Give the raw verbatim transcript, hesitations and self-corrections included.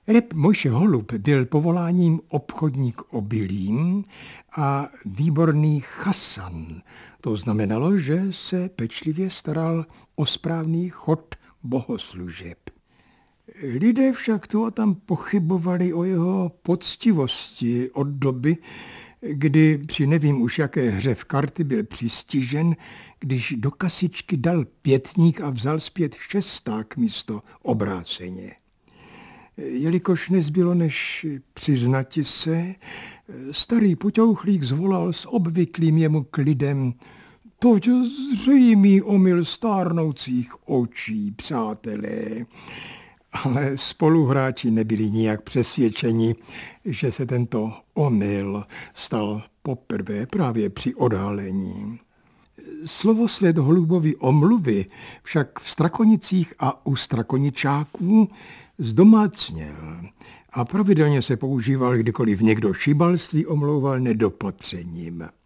Reb Mojše Holub byl povoláním obchodník obilím a výborný chasan. To znamenalo, že se pečlivě staral o správný chod bohoslužeb. Lidé však tu a tam pochybovali o jeho poctivosti od doby, kdy při nevím už jaké hře v karty byl přistižen, když do kasičky dal pětník a vzal zpět šesták místo obráceně. Jelikož nezbylo než přiznati se, starý puťouchlík zvolal s obvyklým jemu klidem: "Toť zřejmý omyl stárnoucích očí, přátelé." Ale spoluhráči nebyli nijak přesvědčeni, že se tento omyl stal poprvé právě při odhalení. Slovosled Holubovy omluvy však v Strakonicích a u Strakoničáků zdomácněl a pravidelně se používal, kdykoliv někdo šibalství omlouval nedopatřením.